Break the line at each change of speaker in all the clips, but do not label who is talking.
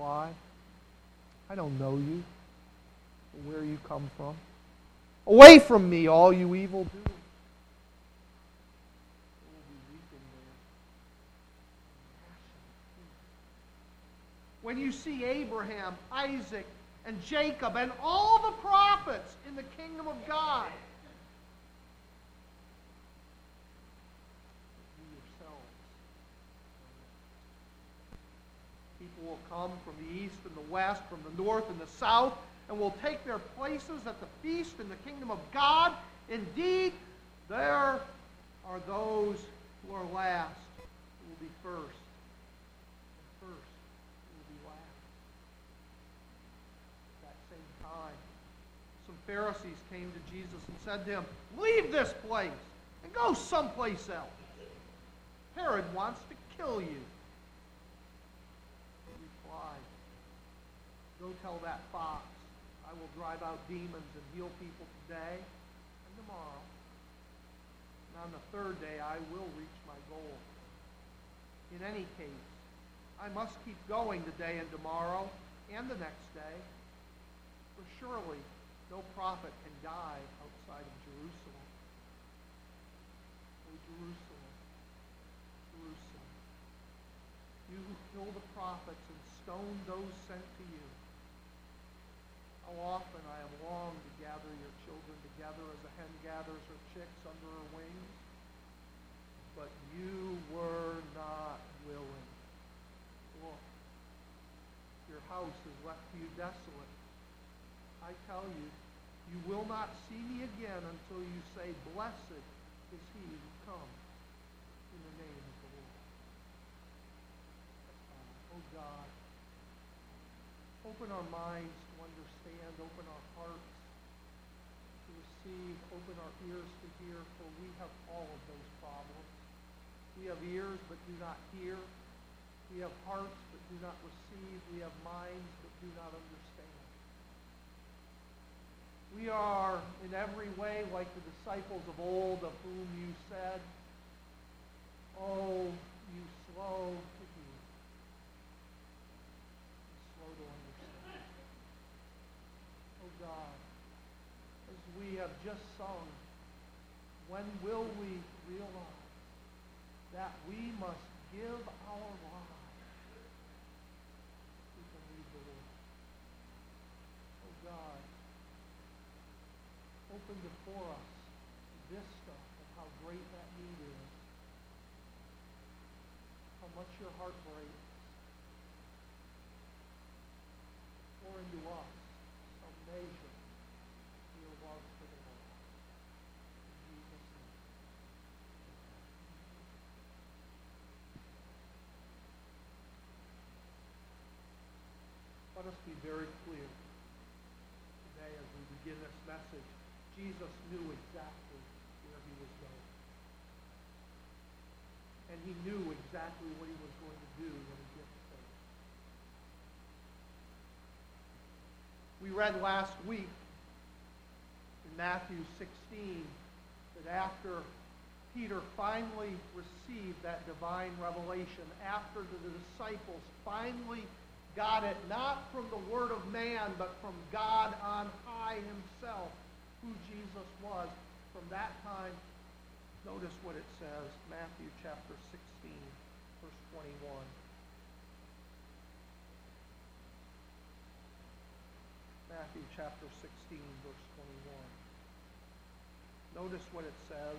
reply, I don't know you, or where you come from. Away from me, all you evil doers. When you see Abraham, Isaac, and Jacob, and all the prophets in the kingdom of God, you yourselves. People will come from the east and the west, from the north and the south, and will take their places at the feast in the kingdom of God. Indeed, there are those who are last who will be first, and first who will be last. At that same time, some Pharisees came to Jesus and said to him, "Leave this place and go someplace else. Herod wants to kill you." He replied, "Go tell that fox, I will drive out demons and heal people today and tomorrow. And on the third day I will reach my goal. In any case, I must keep going today and tomorrow and the next day. For surely no prophet can die outside of Jerusalem. O Jerusalem, Jerusalem, you who kill the prophets and stone those sent to you. How often I have longed to gather your children together as a hen gathers her chicks under her wings, but you were not willing. Look, your house is left to you desolate. I tell you, you will not see me again until you say, blessed is he who comes in the name of the Lord." Oh God, open our minds to understand, open our hearts to receive, open our ears to hear, for we have all of those problems. We have ears but do not hear. We have hearts but do not receive. We have minds but do not understand. We are in every way like the disciples of old, of whom you said, "Oh, you slow to hear, and slow to understand." Oh God, as we have just sung, when will we realize that we must give our lives to lead the Lord? Oh God, open before us the vista of how great that need is, how much your heart breaks. Pour into us some measure of your love for the Lord. In Jesus' name. Let us be very clear today as we begin this message. Jesus knew exactly where he was going. And he knew exactly what he was going to do when he gets there. We read last week in Matthew 16 that after Peter finally received that divine revelation, after the disciples finally got it, not from the word of man, but from God on high himself, who Jesus was, from that time, notice what it says, Matthew chapter 16, verse 21. Matthew chapter 16, verse 21. Notice what it says.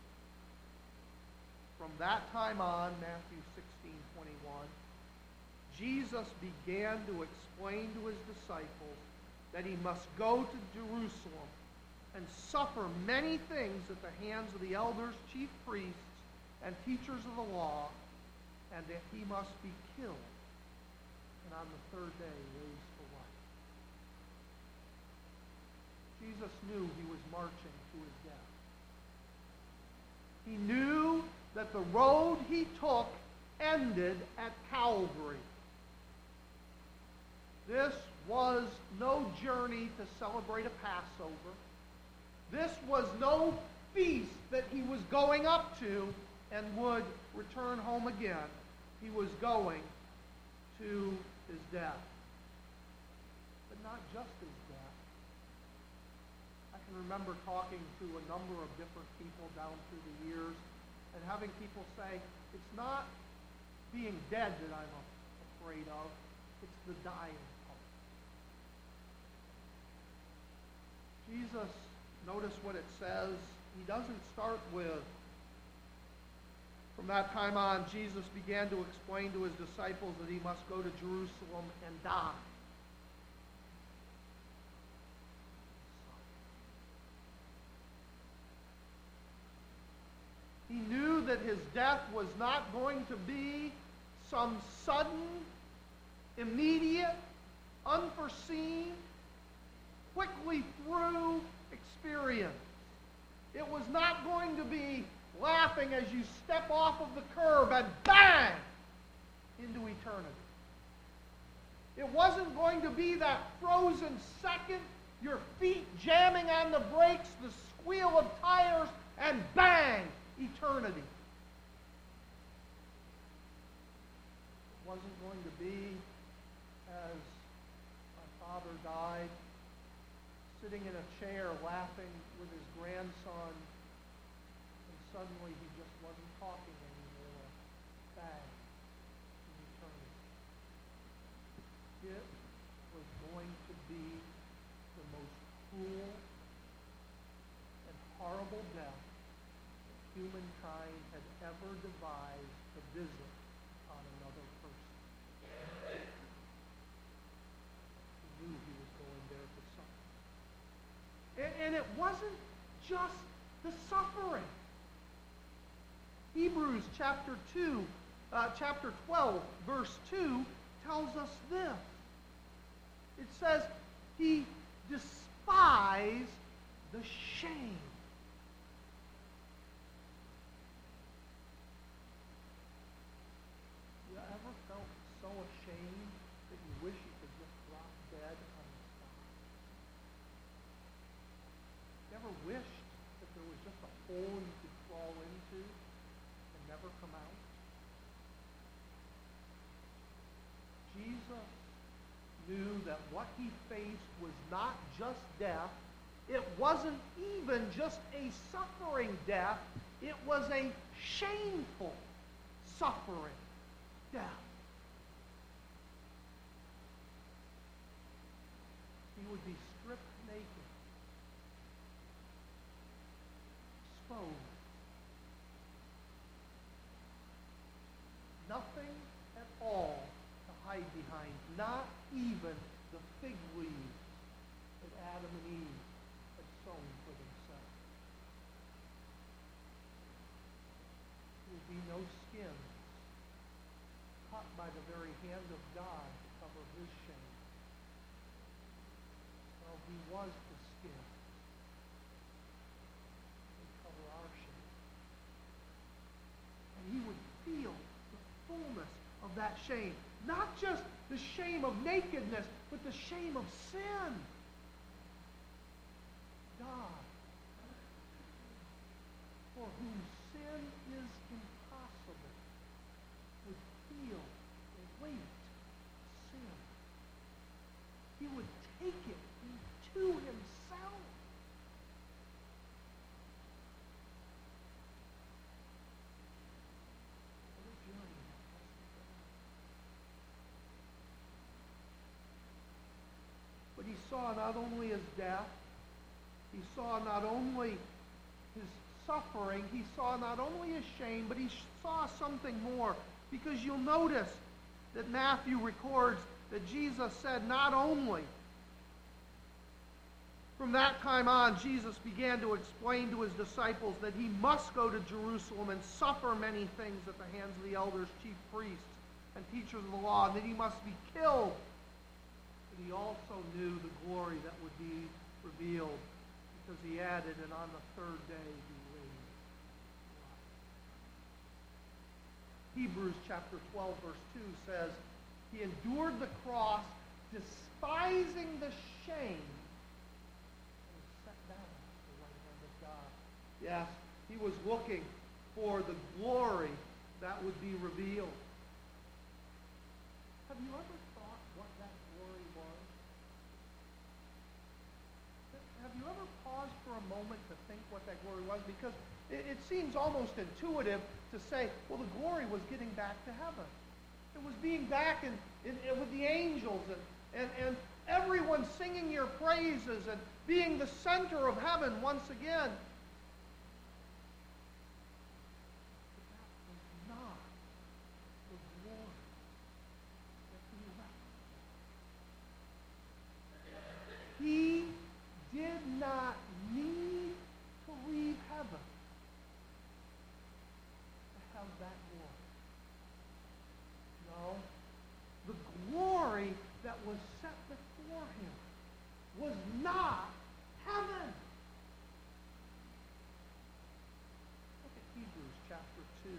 From that time on, Matthew 16:21, Jesus began to explain to his disciples that he must go to Jerusalem and suffer many things at the hands of the elders, chief priests, and teachers of the law, and that he must be killed, and on the third day raised to life. Jesus knew he was marching to his death. He knew that the road he took ended at Calvary. This was no journey to celebrate a Passover. This was no feast that he was going up to and would return home again. He was going to his death, but not just his death. I can remember talking to a number of different people down through the years and having people say, it's not being dead that I'm afraid of, it's the dying part. Jesus, notice what it says. He doesn't start with, from that time on, Jesus began to explain to his disciples that he must go to Jerusalem and die. He knew that his death was not going to be some sudden, immediate, unforeseen, quickly through experience. It was not going to be laughing as you step off of the curb and bang into eternity. It wasn't going to be that frozen second, your feet jamming on the brakes, the squeal of tires, and bang, eternity. It wasn't going to be as my father died, sitting in a chair laughing with his grandson, and suddenly he just wasn't talking anymore. Bang, in eternity. It was going to be the most cruel and horrible death humankind had ever devised to visit on another person. He knew he was going there to suffer. And it wasn't just the suffering. Hebrews chapter 12, verse 2 tells us this. It says, he despised the shame. You ever felt so ashamed that you wish you could just drop dead on the spot? You ever wished that there was just a hole you could crawl into and never come out? Jesus knew that what he faced was not just death. It wasn't even just a suffering death. It was a shameful suffering death. He would be stripped naked, exposed. Nothing at all to hide behind, not even the fig leaves that Adam and Eve had sown for themselves. There will be no skin cut by the very hand of God to cover his shame. Well, he was the skin to cover our shame. And he would feel the fullness of that shame. Not just the shame of nakedness, but the shame of sin. God, for whom sin is impossible, would feel the weight of sin. He would take it into himself. What a journey that must have been. But he saw not only his death, he saw not only his suffering, he saw not only his shame, but he saw something more. Because you'll notice that Matthew records that Jesus said not only, from that time on, Jesus began to explain to his disciples that he must go to Jerusalem and suffer many things at the hands of the elders, chief priests, and teachers of the law, and that he must be killed. But he also knew the glory that would be revealed, because he added, and on the third day be raised. Hebrews chapter 12, verse 2 says, he endured the cross, despising the shame, and was set down at the right hand of God. Yes, he was looking for the glory that would be revealed. Have you ever thought what pause for a moment to think what that glory was? Because it seems almost intuitive to say, well, the glory was getting back to heaven. It was being back with the angels and everyone singing your praises and being the center of heaven once again. But that was not the glory that he left. He did not need to leave heaven to have that glory. No. The glory that was set before him was not heaven. Look at Hebrews chapter 2,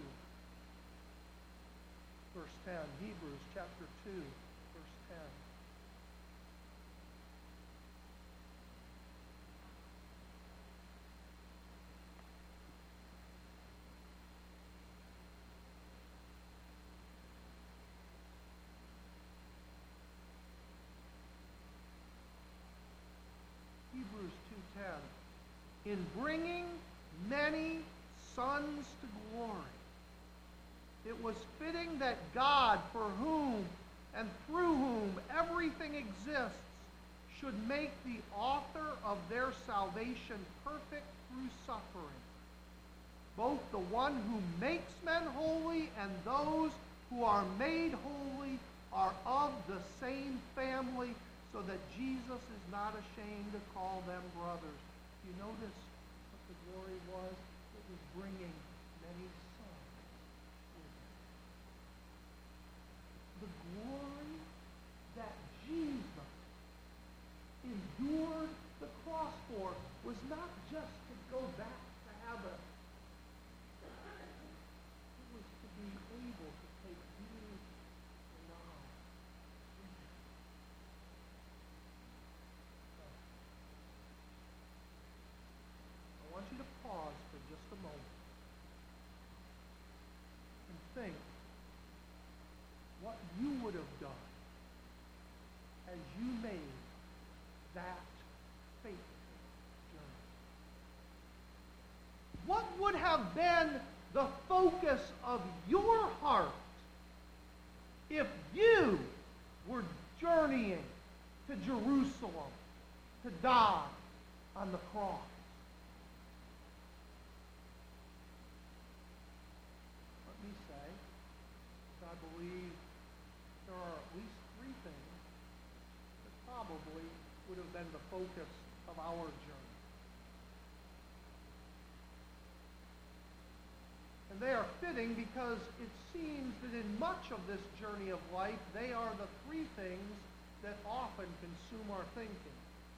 verse 10. Hebrews chapter 2, verse 10. Hebrews 2:10, in bringing many sons to glory, it was fitting that God, for whom and through whom everything exists, should make the author of their salvation perfect through suffering, both the one who makes men holy and those who are made holy are of the same family, so that Jesus is not ashamed to call them brothers. You notice what the glory was? It was bringing many sons with him. The glory that Jesus endured the cross for was not just to go back to heaven. It was to be able to take you and I. I want you to pause for just a moment and think what you would have done as you made that faithful journey. What would have been the focus of your heart if you were journeying to Jerusalem to die on the cross? Let me say, I believe there are at least three things that probably would have been the focus of our journey. And they are fitting because it seems that in much of this journey of life, they are the three things that often consume our thinking.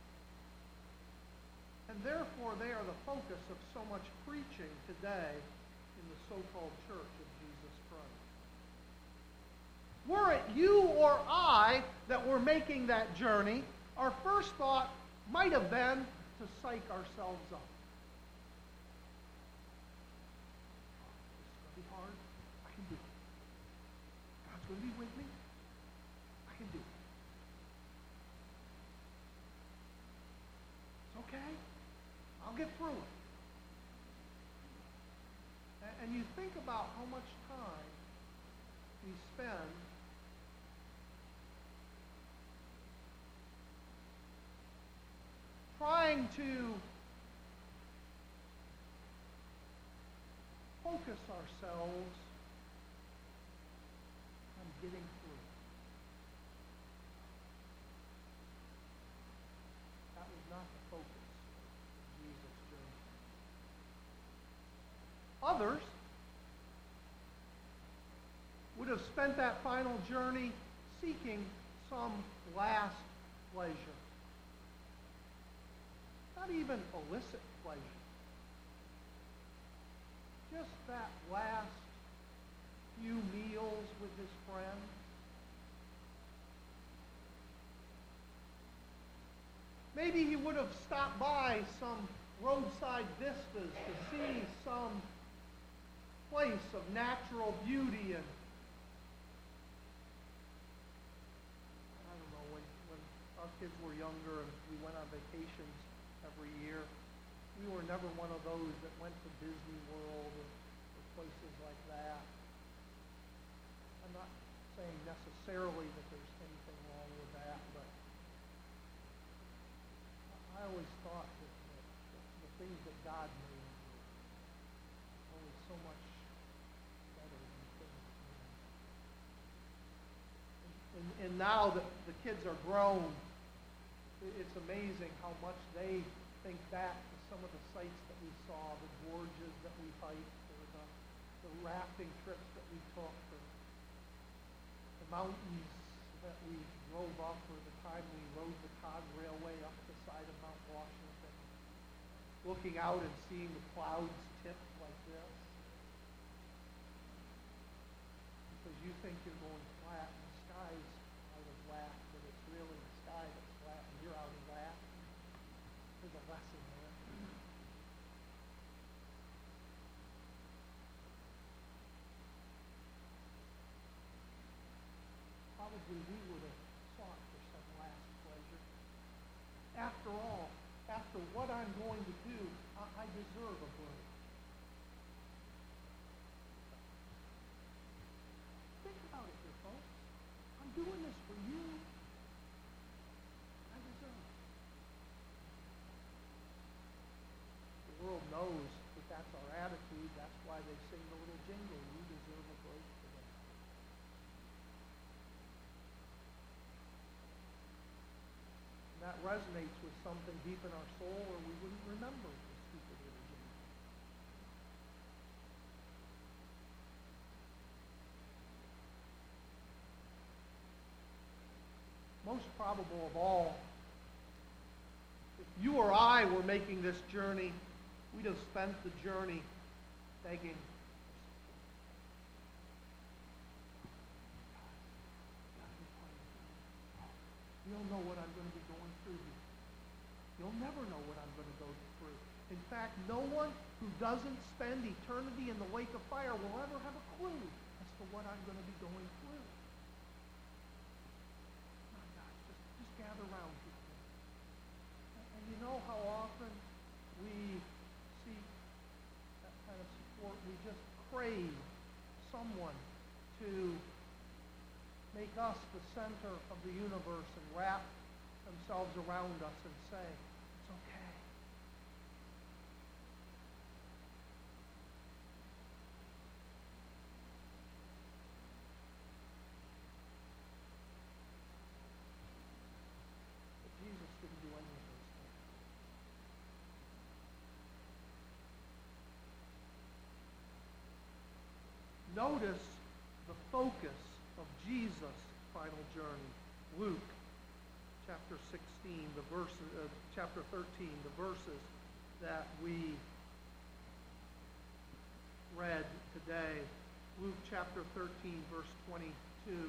And therefore, they are the focus of so much preaching today in the so-called church of Jesus Christ. Were it you or I that were making that journey, our first thought might have been to psych ourselves up. This is going to be hard. I can do it. God's going to be with me. I can do it. It's okay. I'll get through it. And you think about how much time we spend trying to focus ourselves on getting through. That was not the focus of Jesus' journey. Others would have spent that final journey seeking some last pleasure. Not even illicit pleasure. Just that last few meals with his friends. Maybe he would have stopped by some roadside vistas to see some place of natural beauty and I don't know, when our kids were younger and we went on vacations every year, We were never one of those that went to Disney World or places like that. I'm not saying necessarily that there's anything wrong with that, but I always thought that the things that God made were always so much better than the things that man. And now that the kids are grown, it's amazing how much they think back to some of the sights that we saw, the gorges that we hiked, or the rafting trips that we took, or the mountains that we drove up, or the time we rode the Cog Railway up the side of Mount Washington, looking out and seeing the clouds tip like this. Because you think you're going flat, and the sky's out of whack, but it's really the sky that's flat, and you're out of whack. There's a lesson there. Probably we would have sought for some last pleasure. After all, after what I'm going to do, I deserve a break. Think about it here, folks. I'm doing this for you. I deserve it. The world knows that that's our attitude. That's why they sing the little jingle, you deserve a break today. And that resonates with something deep in our soul, or we wouldn't remember the stupid little jingle. Most probable of all, if you or I were making this journey, we'd have spent the journey begging. You don't know what I'm going to be going through. You'll never know what I'm going to go through. In fact, no one who doesn't spend eternity in the lake of fire will ever have a clue as to what I'm going to be going through. My gosh, just gather around people. And you know how often we seek that kind of support? We just crave someone to make us the center of the universe and wrap themselves around us and say, it's okay. But Jesus didn't do any of those things. Notice the focus of Jesus' final journey. Luke chapter 16, chapter 13, the verses that we read today. Luke chapter 13, verse 22.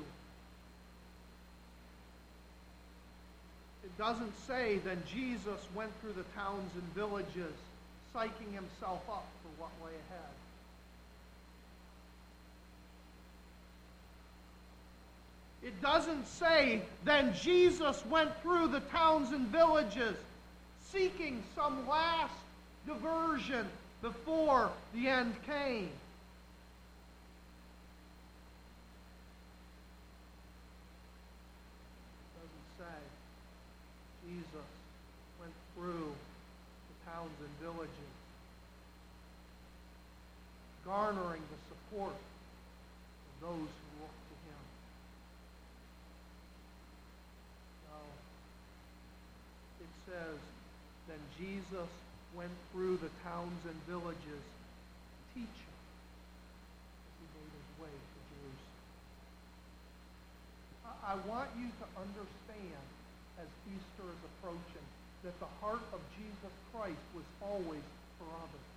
It doesn't say, then Jesus went through the towns and villages, psyching himself up for what lay ahead. It doesn't say, then Jesus went through the towns and villages, seeking some last diversion before the end came. It doesn't say. Jesus went through the towns and villages, garnering the support of those who look to him. No. It says, then Jesus went through the towns and villages, teaching as he made his way to Jerusalem. I want you to understand, as Easter is approaching, that the heart of Jesus Christ was always for others.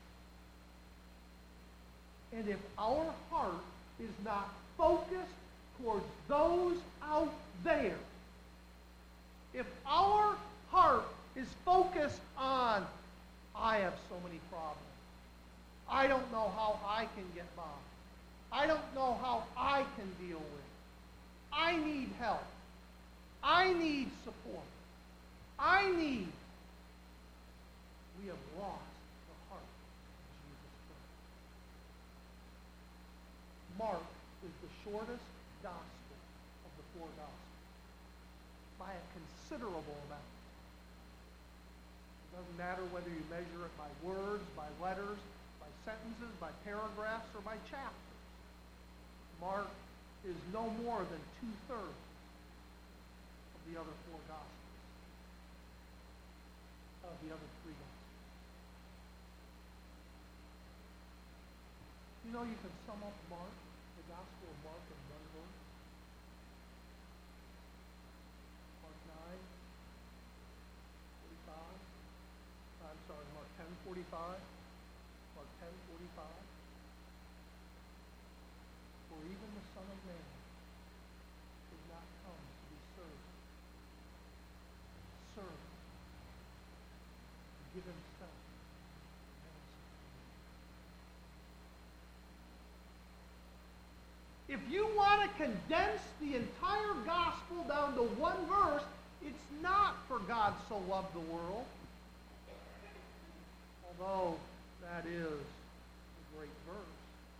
And if our heart is not focused towards those out there, if our heart is focused on, I have so many problems, I don't know how I can get by, I don't know how I can deal with it, I need help, I need support, we have lost shortest gospel of the four gospels by a considerable amount. It doesn't matter whether you measure it by words, by letters, by sentences, by paragraphs, or by chapters. Mark is no more than 2/3 of the other four gospels, of the other three gospels. You know, you can sum up Mark, the Gospel of Mark, in one verse. Mark 10:45. Mark 10:45. For even the Son of Man did not come to be served, serve, and give himself. If you want to condense the entire gospel down to one verse, it's not "for God so loved the world," although that is a great verse.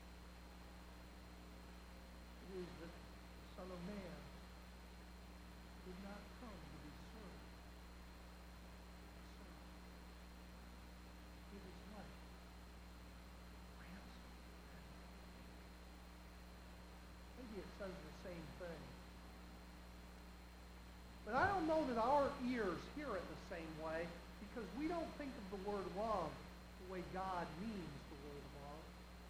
It is that the Son of Man did not come to be served. Give his life. Ransom. Maybe it says the same thing. But I don't know that our ears hear it the same way, because we don't think of the word love the way God means the word love.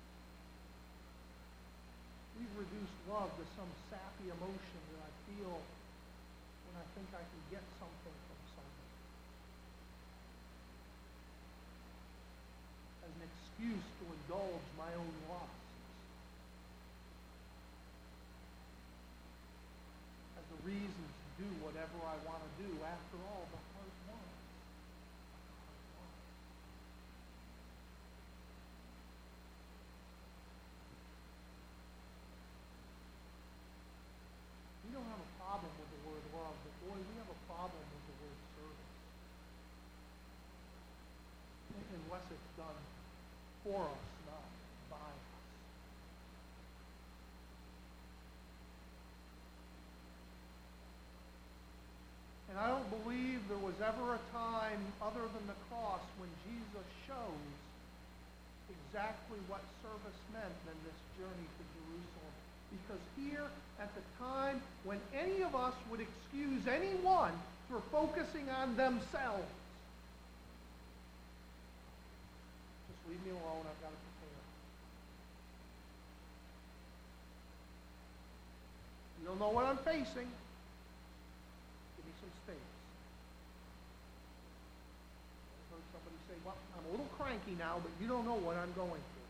We've reduced love to some sappy emotion that I feel when I think I can get something from someone, as an excuse to indulge my own lusts, as a reason to do whatever I want to do. After all, the heart wants. We don't have a problem with the word love, but boy, we have a problem with the word service. Unless it's done for us, not by us. And I don't believe there was ever a time other than the cross when Jesus shows exactly what service meant than this journey to Jerusalem. Because here, at the time when any of us would excuse anyone for focusing on themselves, just leave me alone, I've got to prepare. You don't know what I'm facing. Give me some space. I heard somebody say, well, I'm a little cranky now, but you don't know what I'm going through.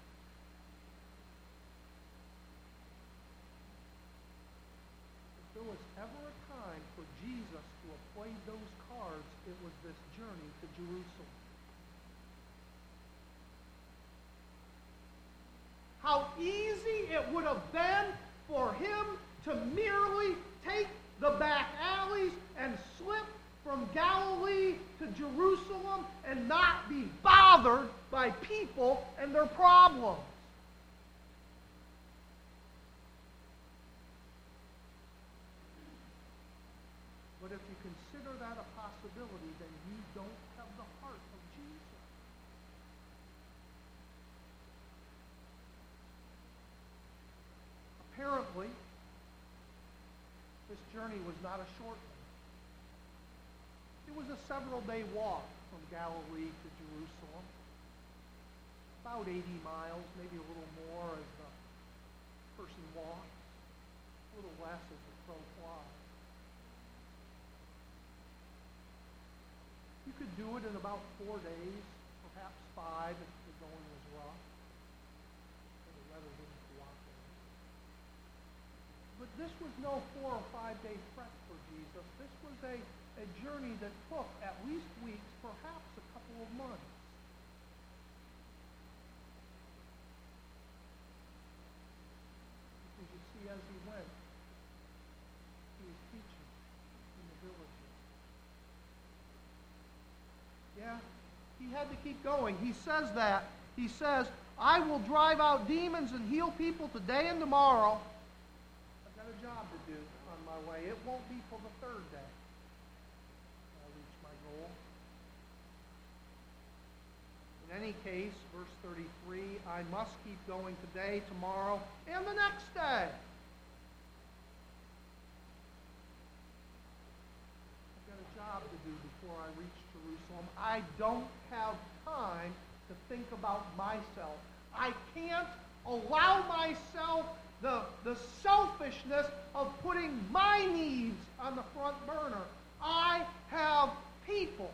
If there was ever a time for Jesus to have played those cards, it was this journey to Jerusalem. How easy it would have been for him to merely take the back alleys and slip from Galilee to Jerusalem and not be bothered by people and their problems. But if you consider that a possibility, then you don't have the heart of Jesus. Apparently, this journey was not a short one. It was a several-day walk from Galilee to Jerusalem. About 80 miles, maybe a little more as the person walks, a little less as the crow flies. You could do it in about 4 days, perhaps 5 if the going was rough, or the weather didn't cooperate. But this was no 4 or 5 day trek for Jesus. This was a journey that took at least weeks, perhaps a couple of months. Because you see, as he went, he was teaching in the villages. Yeah, he had to keep going. He says that. He says, I will drive out demons and heal people today and tomorrow. job to do on my way. It won't be till the third day I reach my goal. In any case, verse 33, I must keep going today, tomorrow, and the next day. I've got a job to do before I reach Jerusalem. I don't have time to think about myself. I can't allow myself the selfishness of putting my needs on the front burner. I have people.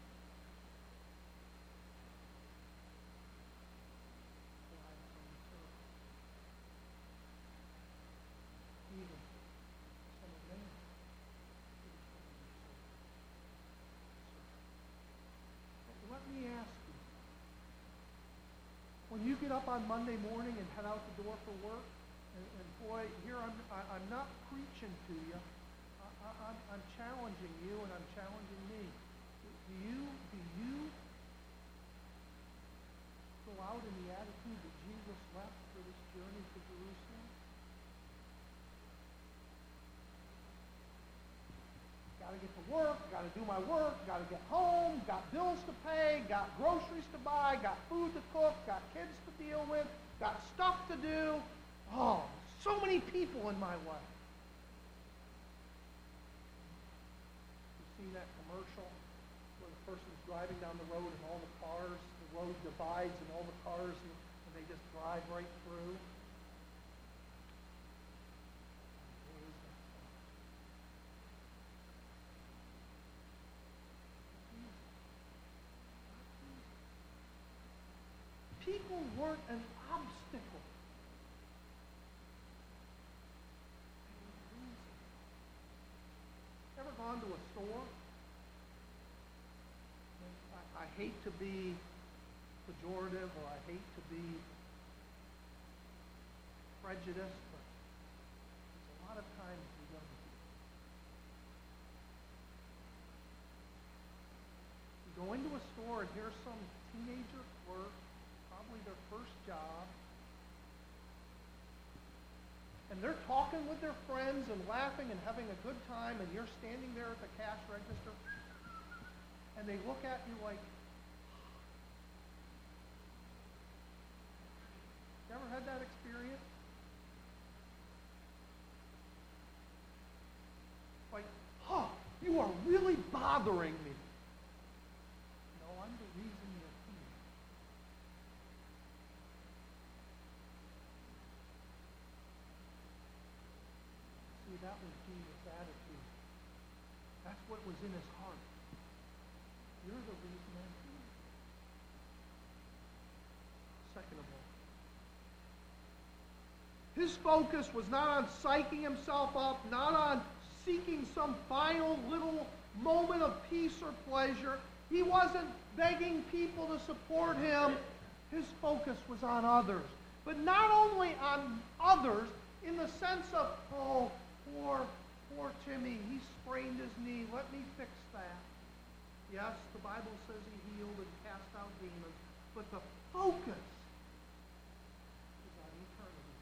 Let me ask you, when you get up on Monday morning and head out the door for work, and boy, here I'm not preaching to you. I'm challenging you, and I'm challenging me. Do you go out in the attitude that Jesus left for this journey to Jerusalem? Got to get to work, got to do my work, got to get home, got bills to pay, got groceries to buy, got food to cook, got kids to deal with, got stuff to do. Oh, so many people in my way. You see that commercial where the person's driving down the road and all the cars, the road divides and all the cars, and they just drive right through? People weren't an obstacle. Ever gone to a store? I hate to be pejorative, or I hate to be prejudiced, but there's a lot of times we don't. You go into a store and here's some teenager clerk, probably their first job, and they're talking with their friends and laughing and having a good time, and you're standing there at the cash register, and they look at you like, you ever had that experience? Like, you are really bothering me. No, I'm the reason you're here. See, that was Jesus' attitude. That's what was in his heart. You're the reason I'm here. Second of all, his focus was not on psyching himself up, not on seeking some final little moment of peace or pleasure. He wasn't begging people to support him. His focus was on others. But not only on others in the sense of, oh, poor Timmy, he sprained his knee. Let me fix that. Yes, the Bible says he healed and cast out demons. But the focus is on eternity.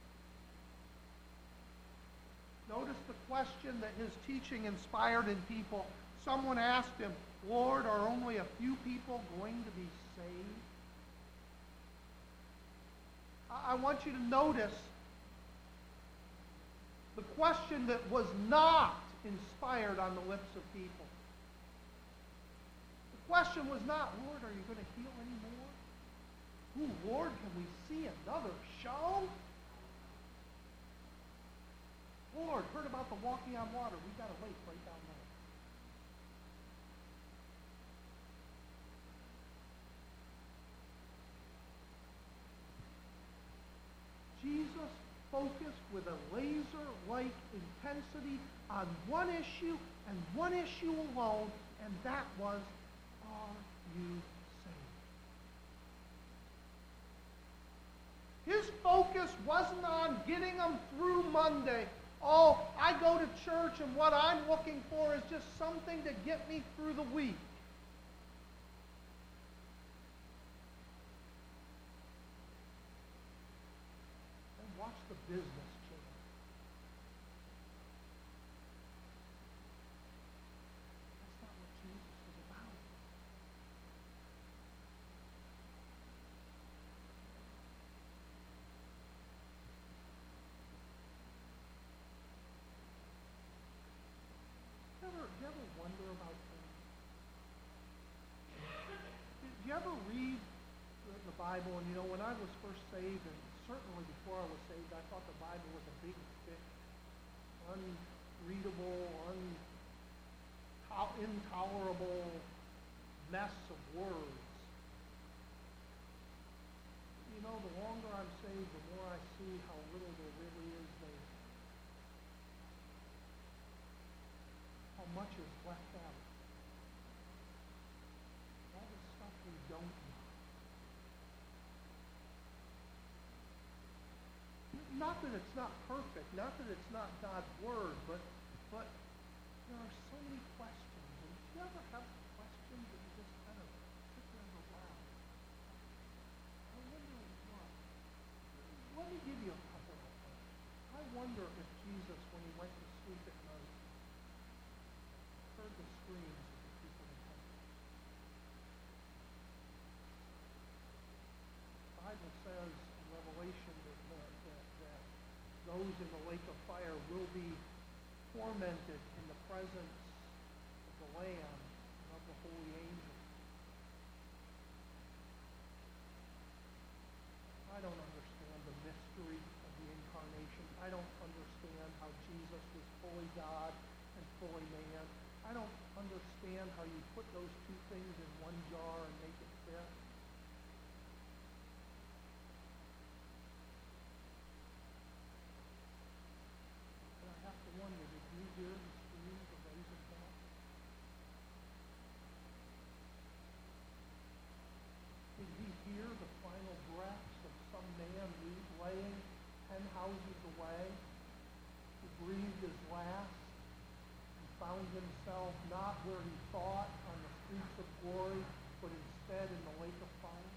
Notice the question that his teaching inspired in people. Someone asked him, Lord, are only a few people going to be saved? I want you to notice the question that was not inspired on the lips of people. The question was not, Lord, are you going to heal anymore? Ooh, Lord, can we see another show? Lord, heard about the walking on water. We've got a lake right down there. Jesus focused with a laser-like intensity on one issue and one issue alone, and that was, are you saved? His focus wasn't on getting them through Monday. Oh, I go to church and what I'm looking for is just something to get me through the week. And watch the business channel. about things. Did you ever read the Bible? And when I was first saved, and certainly before I was saved, I thought the Bible was a big, thick, unreadable, intolerable mess of words. The longer I'm saved, the more I see how little there really is there. How much is left out. All the stuff we don't know. Not that it's not perfect, not that it's not God's Word, but there are so many questions. And do you ever have questions that you just kind of sit there and go, wow, I wonder what? Let me give you a couple of things. I wonder if Jesus, when he went to sleep at night, heard the screams of the people in heaven. The Bible says in Revelation that those in the lake of fire will be tormented in the presence of the Lamb and of the holy angels. I don't understand the mystery of the incarnation. I don't understand how Jesus was fully God and fully man. I don't understand how you put those two things in one jar and make it fit. Wonder, did you hear the screams of those in hell? Did he hear the final breaths of some man laying 10 houses away who breathed his last and found himself not where he thought on the streets of glory, but instead in the lake of fire?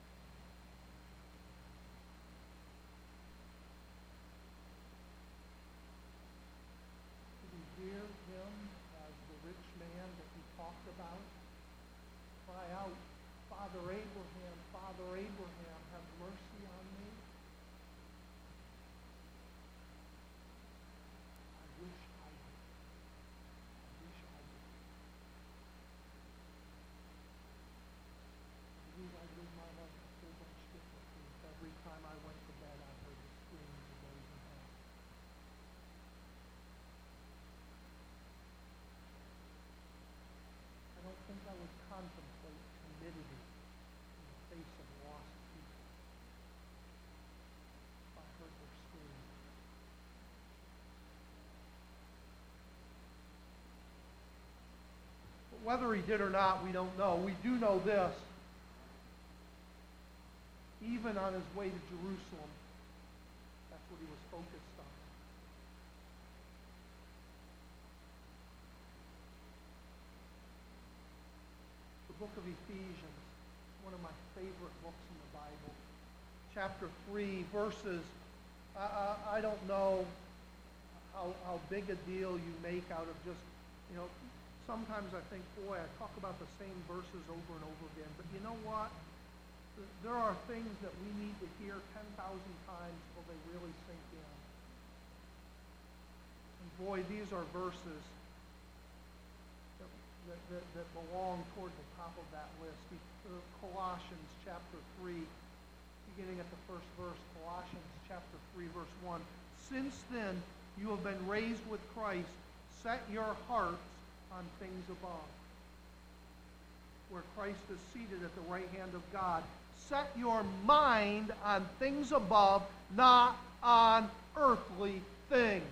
Hear him as the rich man that he talked about cry out, Father Abraham, have mercy on me. I wish I did. I believe I live my life a whole bunch differently if every time I went to bed I heard the screams of those in hell. I don't think I would contemplate timidity in the face of lost people if I heard their screams. But whether he did or not, we don't know. We do know this. Even on his way to Jerusalem, that's what he was focused on. The book of Ephesians, one of my favorite books in the Bible. Chapter 3, verses, I don't know how big a deal you make out of just, sometimes I think, boy, I talk about the same verses over and over again. But you know what? There are things that we need to hear 10,000 times till they really sink in. And boy, these are verses that belong toward the top of that list. Colossians chapter 3, beginning at the first verse, Colossians chapter 3, verse 1. Since then, you have been raised with Christ. Set your hearts on things above, where Christ is seated at the right hand of God. Set your mind on things above, not on earthly things.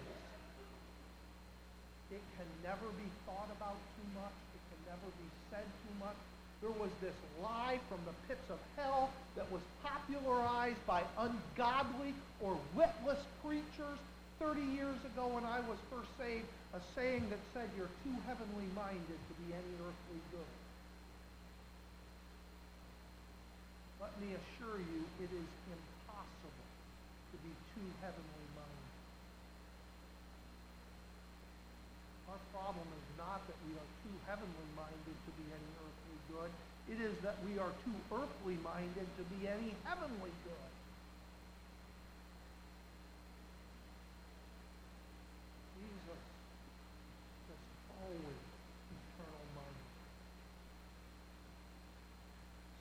It can never be thought about too much. It can never be said too much. There was this lie from the pits of hell that was popularized by ungodly or witless preachers 30 years ago when I was first saved, a saying that said you're too heavenly minded to be any earthly good. Let me assure you, it is impossible to be too heavenly minded. Our problem is not that we are too heavenly minded to be any earthly good. It is that we are too earthly minded to be any heavenly good. Jesus is always eternal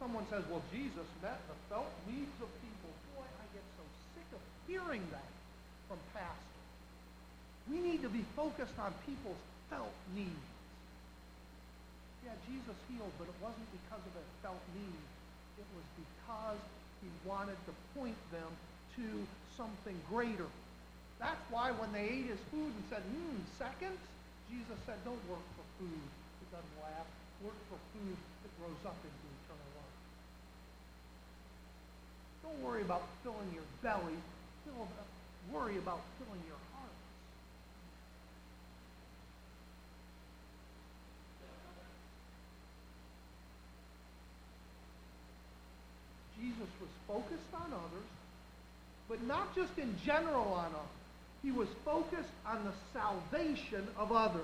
someone says, well, Jesus met the felt needs of people, boy, I get so sick of hearing that from pastors. We need to be focused on people's felt needs. Yeah, Jesus healed, but it wasn't because of a felt need. It was because he wanted to point them to something greater. That's why when they ate his food and said, seconds, Jesus said, don't work for food that doesn't last. Work for food that grows up into eternal life. Don't worry about filling your belly. Worry about filling your heart. Jesus was focused on others, but not just in general on others. He was focused on the salvation of others.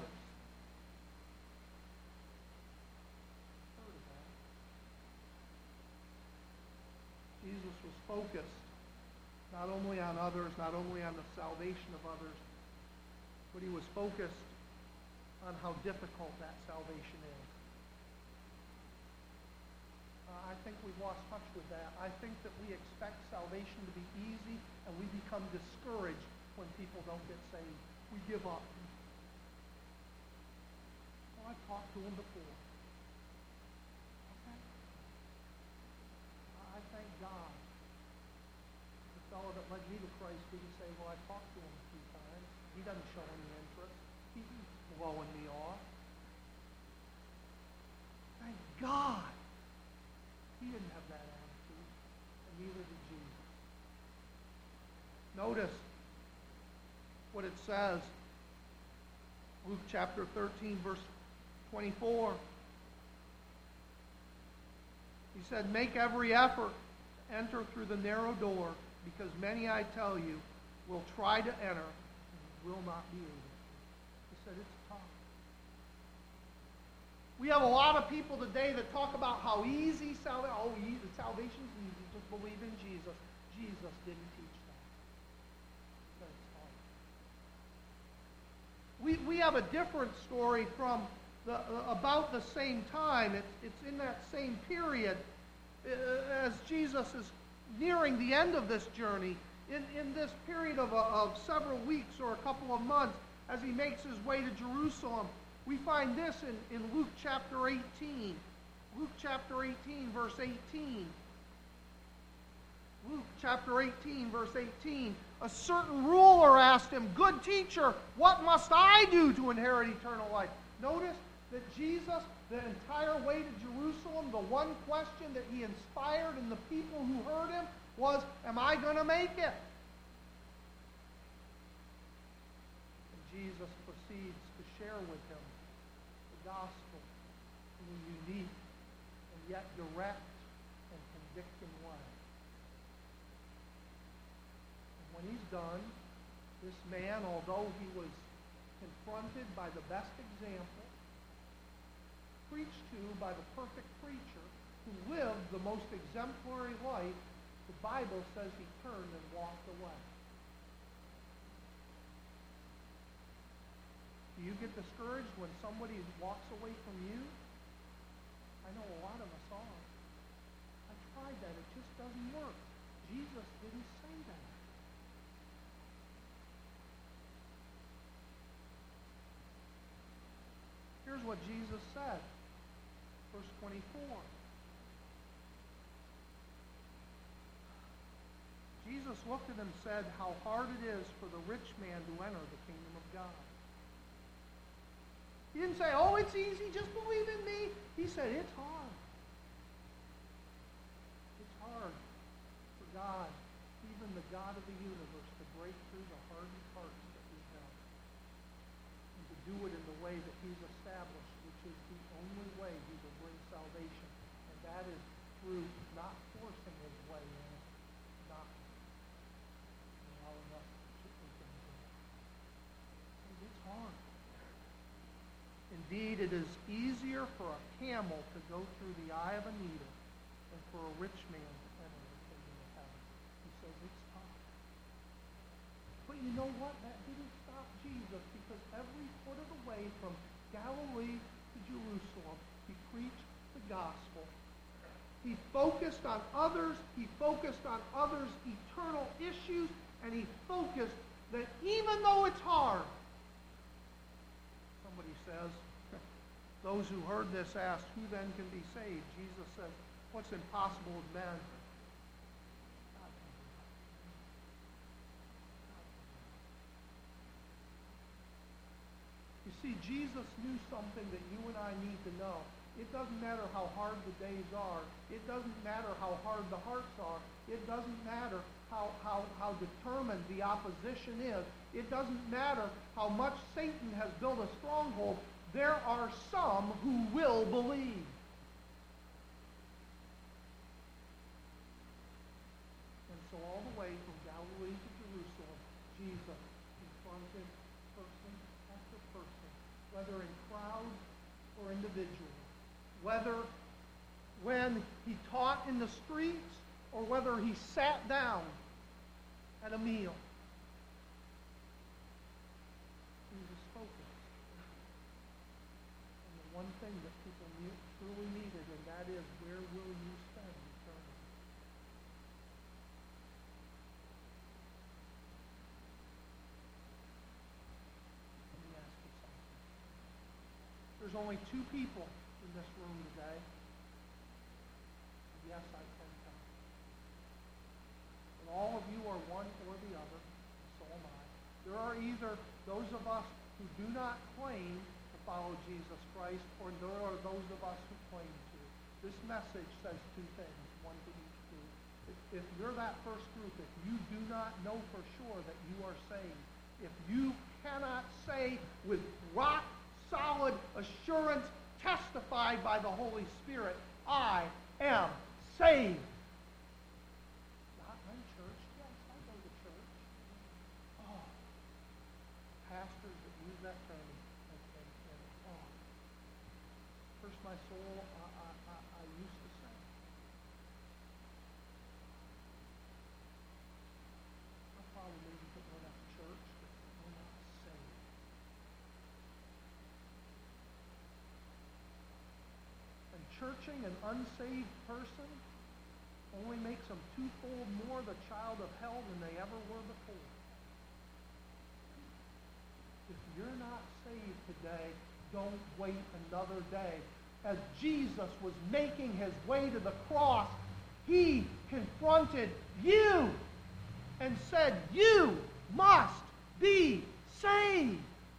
Jesus was focused not only on others, not only on the salvation of others, but he was focused on how difficult that salvation is. I think we've lost touch with that. I think that we expect salvation to be easy, and we become discouraged when people don't get saved. We give up. Well, I've talked to them before. Okay. I thank God. The fellow that led me to Christ didn't say, well, I talked to him a few times. He doesn't show any interest. He's blowing me off. Thank God. He didn't have that attitude, and neither did Jesus. Notice what it says. Luke chapter 13, verse 24. He said, make every effort to enter through the narrow door, because many, I tell you, will try to enter and will not be able to. He said, it's tough. We have a lot of people today that talk about how easy salvation's easy. Just believe in Jesus. Jesus didn't teach that. He said it's hard. We have a different story from about the same time. It's in that same period as Jesus is nearing the end of this journey. In this period of several weeks or a couple of months, as he makes his way to Jerusalem, we find this in Luke chapter 18. Luke chapter 18, verse 18. Luke chapter 18, verse 18. A certain ruler asked him, good teacher, what must I do to inherit eternal life? Notice that Jesus, the entire way to Jerusalem, the one question that he inspired in the people who heard him was, am I going to make it? And Jesus proceeds to share with him the gospel in a unique and yet direct and convicting way. And when he's done, this man, although he was confronted by the best example, preached to by the perfect preacher who lived the most exemplary life, the Bible says he turned and walked away. Do you get discouraged when somebody walks away from you? I know a lot of us are. I tried that. It just doesn't work. Jesus didn't say that. Here's what Jesus said. Verse 24. Jesus looked at him and said, how hard it is for the rich man to enter the kingdom of God. He didn't say, oh, it's easy, just believe in me. He said, it's hard. It's hard for God, even the God of the universe, to break through the hardened hearts that we have. And to do it in the way that he's established, which is the only way he will bring salvation. And that is through not forcing his way in, not allowing us to chip things in. It's hard. Indeed, it is easier for a camel to go through the eye of a needle than for a rich man to enter the kingdom of heaven. He says it's tough. But you know what? That didn't stop Jesus, because every foot of the way from Galilee to Jerusalem, he preached the gospel. He focused on others. He focused on others' eternal issues. And he focused that even though it's hard, somebody says, those who heard this asked, who then can be saved? Jesus says, what's impossible with men? You see, Jesus knew something that you and I need to know. It doesn't matter how hard the days are. It doesn't matter how hard the hearts are. It doesn't matter how determined the opposition is. It doesn't matter how much Satan has built a stronghold. There are some who will believe. And so all the way from Galilee to Jerusalem, Jesus confronted person after person, whether in crowds or individually, whether when he taught in the streets or whether he sat down at a meal. He was focused on the one thing that people truly needed, and that is, where will you spend eternity? Let me ask you something. There's only two people in this room today. Yes, I can tell. And all of you are one or the other, and so am I. There are either those of us who do not claim to follow Jesus Christ, or there are those of us who claim to. This message says two things, one to each group. If you're that first group, if you do not know for sure that you are saved, if you cannot say with rock solid assurance, testified by the Holy Spirit, I am saved. Not in church. Yes, I go to church. Oh, pastors that use that term and curse my soul. I used to say. My problem is that we're not church, but we're not saved. And churching an unsaved person only makes them twofold more the child of hell than they ever were before. If you're not saved today, don't wait another day. As Jesus was making his way to the cross, he confronted you and said, you must be saved.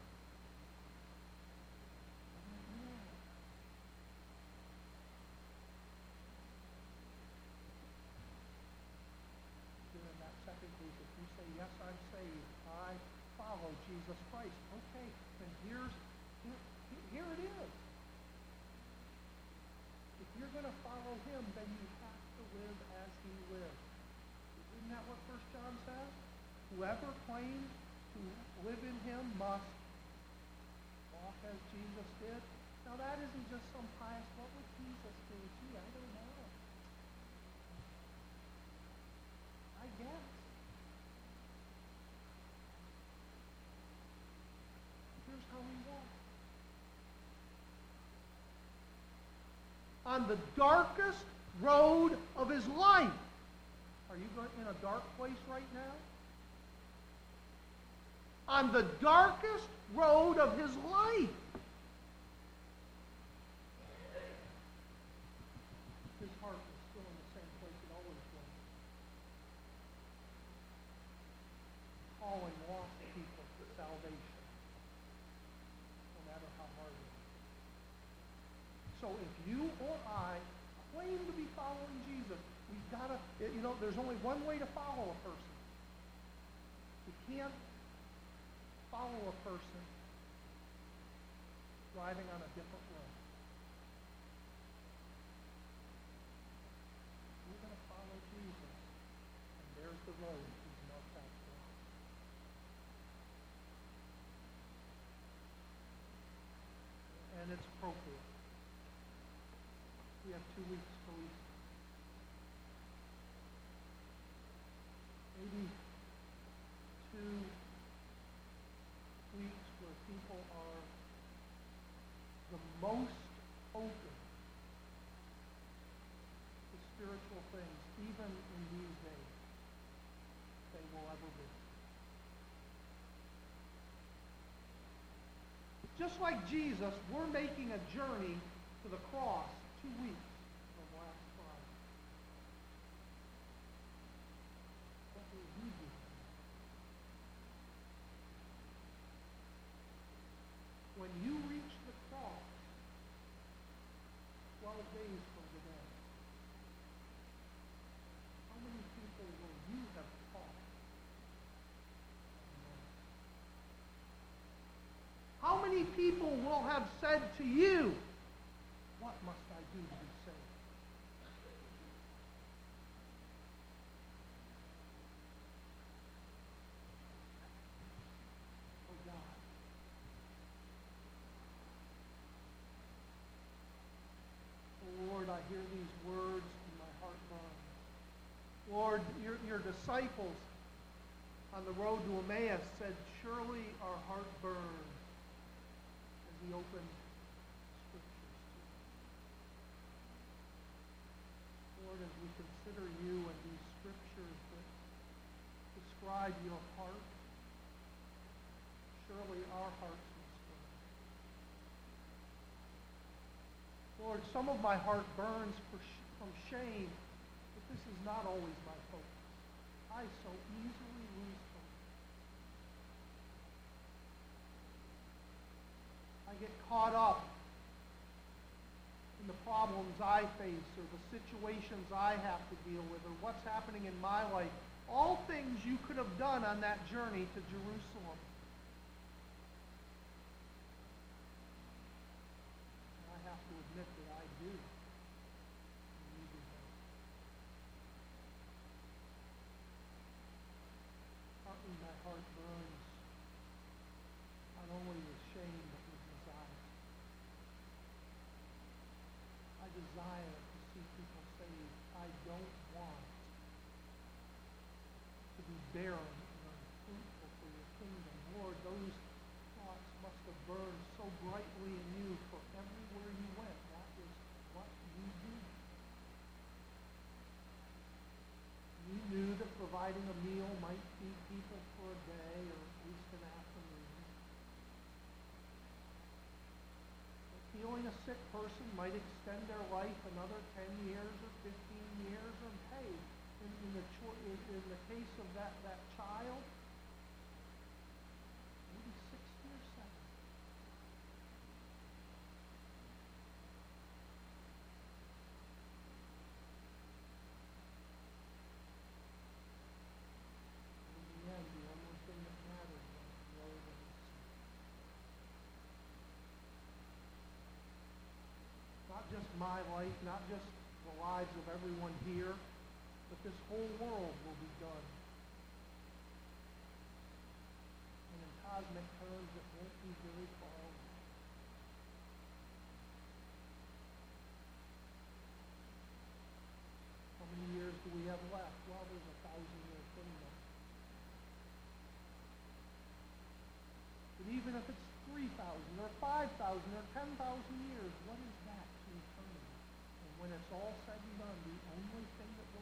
Yes, I'm saved. I follow Jesus Christ. Okay, then here it is. If you're going to follow him, then you have to live as he lived. Isn't that what 1 John says? Whoever claims to live in him must walk as Jesus did. Now that isn't just some pious, what would Jesus do? Gee, I don't know. I guess. Here's how he walked. On the darkest road of his life. Are you in a dark place right now? On the darkest road of his life. His heart was still in the same place it always was. Calling lost people to salvation. No matter how hard it is. So if you or I claim to be following Jesus, we've got to, there's only one way to follow a person. You can't follow a person driving on a different road. We're going to follow Jesus, and there's the road he's marked out for us. And it's appropriate. We have 2 weeks till Easter. Maybe 2 weeks where people are the most open to even in these days, they will ever be. Just like Jesus, we're making a journey to the cross 2 weeks from last Friday. What will you do? When you reach the cross, 12 days from today, how many people will you have taught? How many people will have said to you, what must I do to be saved? Oh God. Oh Lord, I hear these words and my heart burns. Lord, your disciples on the road to Emmaus said, surely our heart burned as he opened Scriptures to us. Lord, as we consider you and these Scriptures that describe your heart, surely our hearts must burn. Lord, some of my heart burns from shame, but this is not always my focus. I so easily lose focus. I get caught up in the problems I face or the situations I have to deal with or what's happening in my life. All things you could have done on that journey to Jerusalem. And I have to admit that I do. And you do not. Partly my heart burns not only with shame but with desire. I desire to see people saved. I don't want to be barren and unfruitful for your kingdom. Lord, those thoughts must have burned so brightly in you for everywhere you went. That is what you do. You knew that providing a meal might feed people for a day or at least an afternoon. That healing a sick person might extend their life another 10 years or 15 years. And hey, in the case of that child, maybe 60 or 70. In the end, the only thing that mattered was more than the sin. Not just my life, not just the lives of everyone here, but this whole world will be done. And in cosmic terms, it won't be very far away. How many years do we have left? Well, there's a 1,000-year kingdom. But even if it's 3,000 or 5,000 or 10,000 years, what is that to eternity? And when it's all said and done, the only thing that